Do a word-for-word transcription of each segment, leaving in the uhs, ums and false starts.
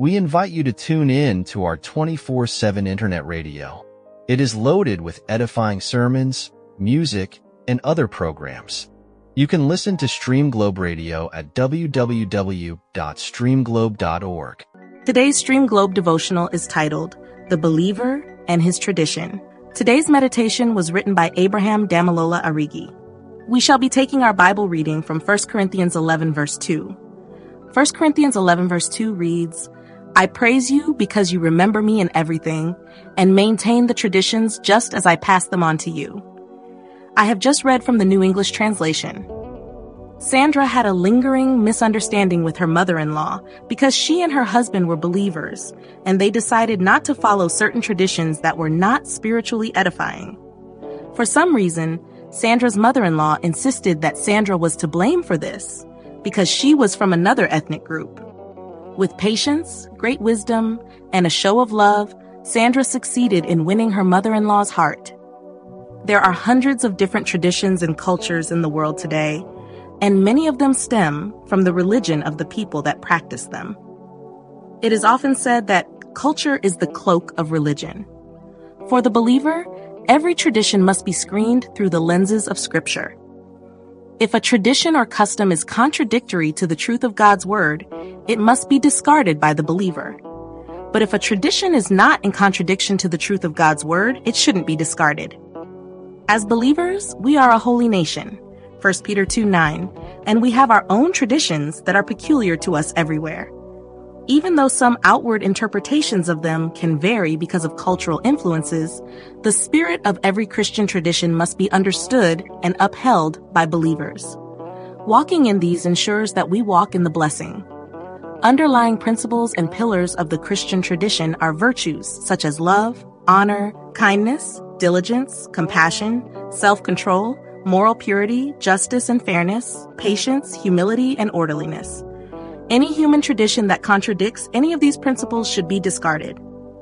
We invite you to tune in to our twenty-four seven internet radio. It is loaded with edifying sermons, music, and other programs. You can listen to Stream Globe Radio at w w w dot stream globe dot org. Today's Stream Globe devotional is titled, The Believer and His Tradition. Today's meditation was written by Abraham Damilola Arigi. We shall be taking our Bible reading from First Corinthians eleven, verse two. First Corinthians eleven, verse two reads, I praise you because you remember me in everything and maintain the traditions just as I pass them on to you. I have just read from the New English Translation. Sandra had a lingering misunderstanding with her mother-in-law because she and her husband were believers, and they decided not to follow certain traditions that were not spiritually edifying. For some reason, Sandra's mother-in-law insisted that Sandra was to blame for this because she was from another ethnic group. With patience, great wisdom, and a show of love, Sandra succeeded in winning her mother-in-law's heart. There are hundreds of different traditions and cultures in the world today, and many of them stem from the religion of the people that practice them. It is often said that culture is the cloak of religion. For the believer, every tradition must be screened through the lenses of Scripture. If a tradition or custom is contradictory to the truth of God's Word, it must be discarded by the believer. But if a tradition is not in contradiction to the truth of God's Word, it shouldn't be discarded. As believers, we are a holy nation, First Peter two nine, and we have our own traditions that are peculiar to us everywhere. Even though some outward interpretations of them can vary because of cultural influences, the spirit of every Christian tradition must be understood and upheld by believers. Walking in these ensures that we walk in the blessing. Underlying principles and pillars of the Christian tradition are virtues such as love, honor, kindness, diligence, compassion, self-control, moral purity, justice and fairness, patience, humility, and orderliness. Any human tradition that contradicts any of these principles should be discarded.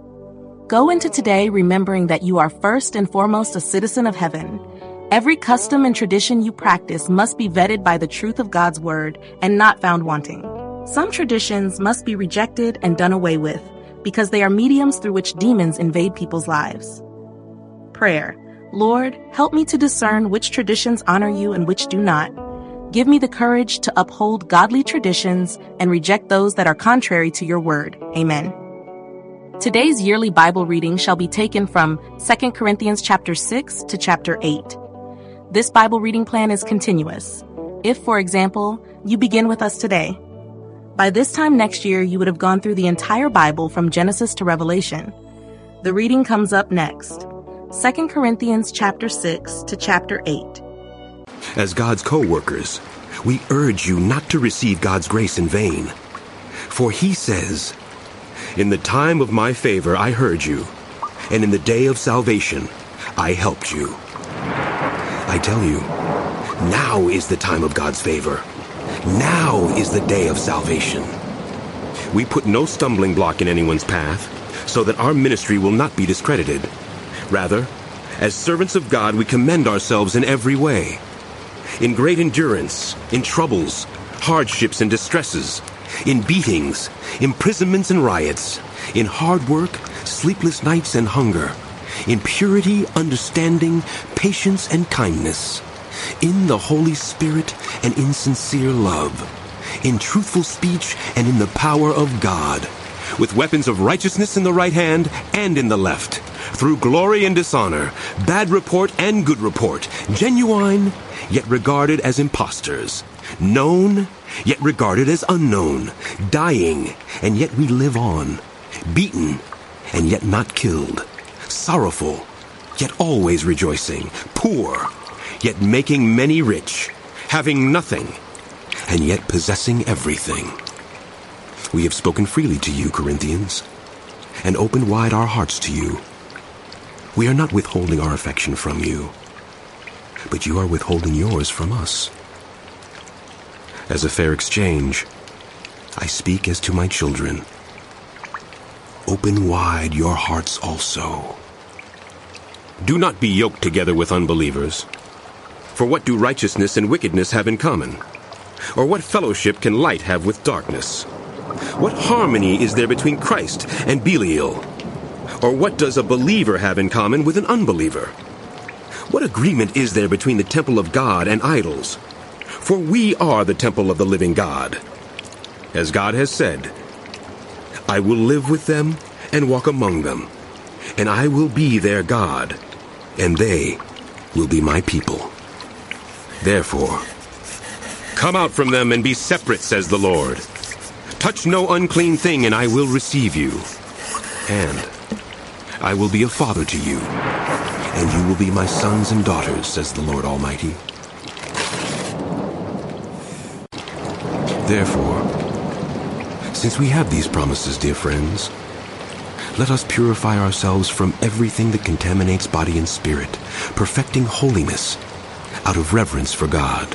Go into today remembering that you are first and foremost a citizen of heaven. Every custom and tradition you practice must be vetted by the truth of God's Word and not found wanting. Some traditions must be rejected and done away with because they are mediums through which demons invade people's lives. Prayer. Lord, help me to discern which traditions honor you and which do not. Give me the courage to uphold godly traditions and reject those that are contrary to your word. Amen. Today's yearly Bible reading shall be taken from Second Corinthians chapter six to chapter eight. This Bible reading plan is continuous. If, for example, you begin with us today, by this time next year you would have gone through the entire Bible from Genesis to Revelation. The reading comes up next. Second Corinthians chapter six to chapter eight. As God's co-workers, we urge you not to receive God's grace in vain. For he says, In the time of my favor I heard you, and in the day of salvation I helped you. I tell you, now is the time of God's favor. Now is the day of salvation. We put no stumbling block in anyone's path, so that our ministry will not be discredited. Rather, as servants of God, we commend ourselves in every way. In great endurance, in troubles, hardships and distresses, in beatings, imprisonments and riots, in hard work, sleepless nights and hunger, in purity, understanding, patience and kindness, in the Holy Spirit and in sincere love, in truthful speech and in the power of God, with weapons of righteousness in the right hand and in the left, through glory and dishonor, bad report and good report, genuine, yet regarded as impostors, known, yet regarded as unknown, dying, and yet we live on, beaten, and yet not killed, sorrowful, yet always rejoicing, poor, yet making many rich, having nothing, and yet possessing everything. We have spoken freely to you, Corinthians, and opened wide our hearts to you. We are not withholding our affection from you, but you are withholding yours from us. As a fair exchange, I speak as to my children. Open wide your hearts also. Do not be yoked together with unbelievers. For what do righteousness and wickedness have in common? Or what fellowship can light have with darkness? What harmony is there between Christ and Belial? Or what does a believer have in common with an unbeliever? What agreement is there between the temple of God and idols? For we are the temple of the living God. As God has said, I will live with them and walk among them, and I will be their God, and they will be my people. Therefore, come out from them and be separate, says the Lord. Touch no unclean thing, and I will receive you. And I will be a father to you, and you will be my sons and daughters, says the Lord Almighty. Therefore, since we have these promises, dear friends, let us purify ourselves from everything that contaminates body and spirit, perfecting holiness out of reverence for God.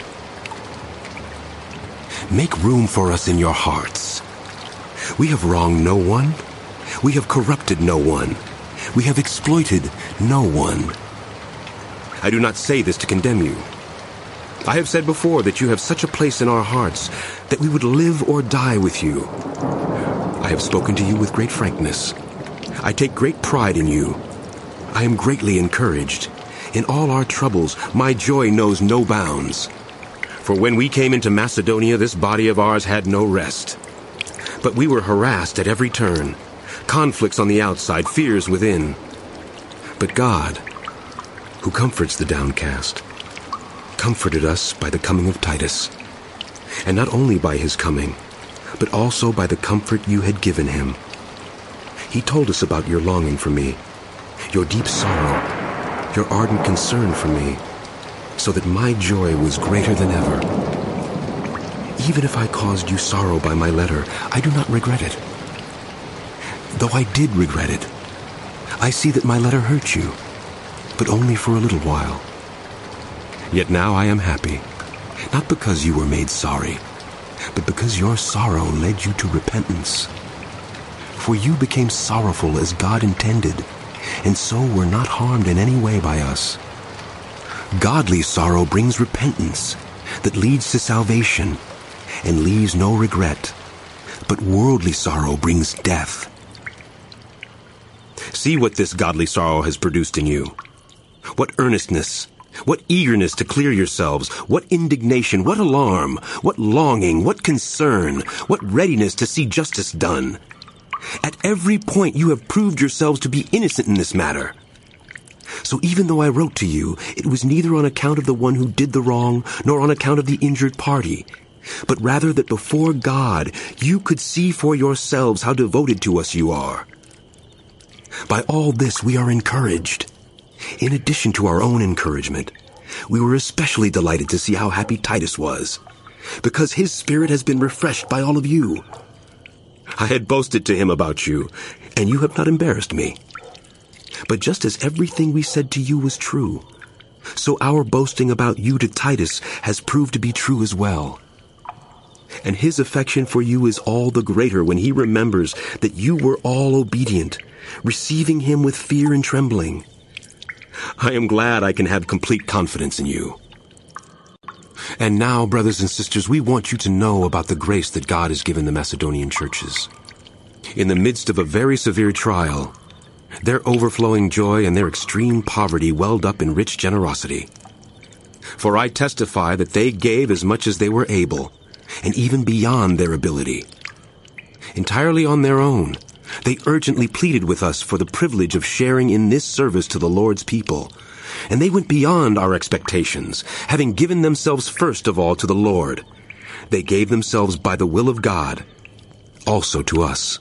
Make room for us in your hearts. We have wronged no one. We have corrupted no one. We have exploited no one. I do not say this to condemn you. I have said before that you have such a place in our hearts that we would live or die with you. I have spoken to you with great frankness. I take great pride in you. I am greatly encouraged. In all our troubles, my joy knows no bounds. For when we came into Macedonia, this body of ours had no rest. But we were harassed at every turn, conflicts on the outside, fears within. But God, who comforts the downcast, comforted us by the coming of Titus, and not only by his coming, but also by the comfort you had given him. He told us about your longing for me, your deep sorrow, your ardent concern for me, so that my joy was greater than ever. Even if I caused you sorrow by my letter, I do not regret it. Though I did regret it, I see that my letter hurt you, but only for a little while. Yet now I am happy, not because you were made sorry, but because your sorrow led you to repentance. For you became sorrowful as God intended, and so were not harmed in any way by us. Godly sorrow brings repentance that leads to salvation and leaves no regret, but worldly sorrow brings death. See what this godly sorrow has produced in you. What earnestness, what eagerness to clear yourselves, what indignation, what alarm, what longing, what concern, what readiness to see justice done. At every point you have proved yourselves to be innocent in this matter. So even though I wrote to you, it was neither on account of the one who did the wrong, nor on account of the injured party, but rather that before God you could see for yourselves how devoted to us you are. By all this we are encouraged. In addition to our own encouragement, we were especially delighted to see how happy Titus was, because his spirit has been refreshed by all of you. I had boasted to him about you, and you have not embarrassed me. But just as everything we said to you was true, so our boasting about you to Titus has proved to be true as well. And his affection for you is all the greater when he remembers that you were all obedient, receiving him with fear and trembling. I am glad I can have complete confidence in you. And now, brothers and sisters, we want you to know about the grace that God has given the Macedonian churches. In the midst of a very severe trial, their overflowing joy and their extreme poverty welled up in rich generosity. For I testify that they gave as much as they were able, and even beyond their ability. Entirely on their own, they urgently pleaded with us for the privilege of sharing in this service to the Lord's people, and they went beyond our expectations, having given themselves first of all to the Lord. They gave themselves by the will of God, also to us.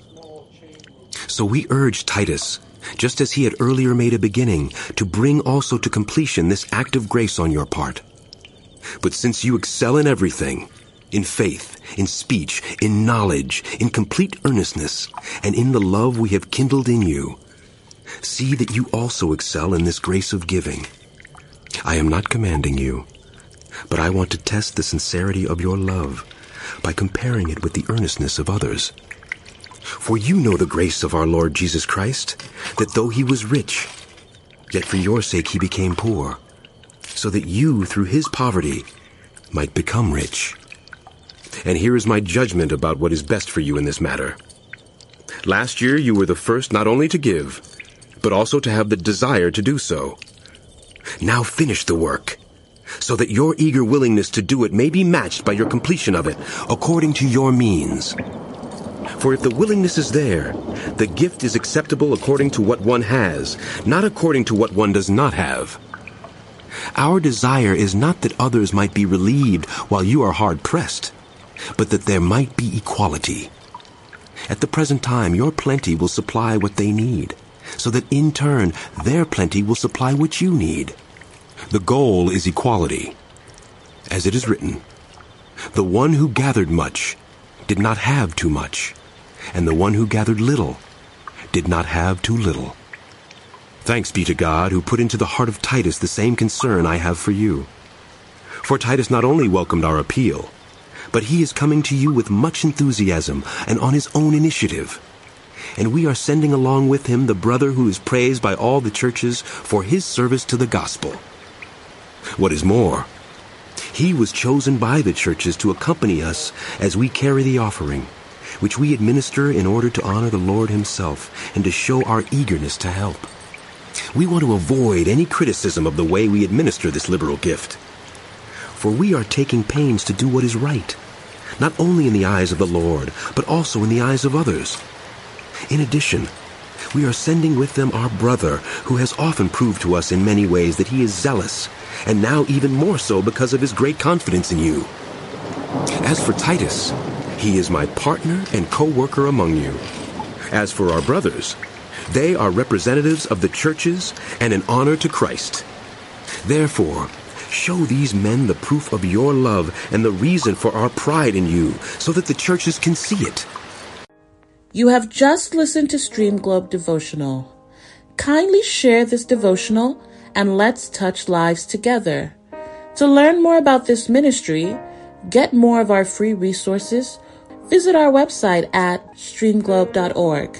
So we urge Titus, just as he had earlier made a beginning, to bring also to completion this act of grace on your part. But since you excel in everything, in faith, in speech, in knowledge, in complete earnestness, and in the love we have kindled in you, see that you also excel in this grace of giving. I am not commanding you, but I want to test the sincerity of your love by comparing it with the earnestness of others. For you know the grace of our Lord Jesus Christ, that though he was rich, yet for your sake he became poor, so that you, through his poverty, might become rich. And here is my judgment about what is best for you in this matter. Last year you were the first not only to give, but also to have the desire to do so. Now finish the work, so that your eager willingness to do it may be matched by your completion of it, according to your means. For if the willingness is there, the gift is acceptable according to what one has, not according to what one does not have. Our desire is not that others might be relieved while you are hard-pressed, but that there might be equality. At the present time, your plenty will supply what they need, so that in turn, their plenty will supply what you need. The goal is equality. As it is written, the one who gathered much did not have too much, and the one who gathered little did not have too little. Thanks be to God, who put into the heart of Titus the same concern I have for you. For Titus not only welcomed our appeal, but he is coming to you with much enthusiasm and on his own initiative. And we are sending along with him the brother who is praised by all the churches for his service to the gospel. What is more, he was chosen by the churches to accompany us as we carry the offering, which we administer in order to honor the Lord himself and to show our eagerness to help. We want to avoid any criticism of the way we administer this liberal gift. For we are taking pains to do what is right, not only in the eyes of the Lord, but also in the eyes of others. In addition, we are sending with them our brother, who has often proved to us in many ways that he is zealous, and now even more so because of his great confidence in you. As for Titus, he is my partner and co-worker among you. As for our brothers, they are representatives of the churches and an honor to Christ. Therefore, show these men the proof of your love and the reason for our pride in you, so that the churches can see it. You have just listened to Stream Globe Devotional. Kindly share this devotional and let's touch lives together. To learn more about this ministry, get more of our free resources, visit our website at stream globe dot org.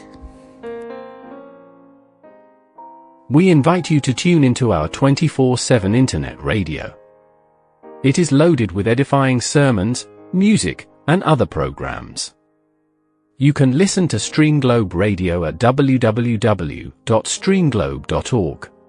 We invite you to tune into our twenty-four seven internet radio. It is loaded with edifying sermons, music, and other programs. You can listen to Stream Globe Radio at w w w dot stream globe dot org.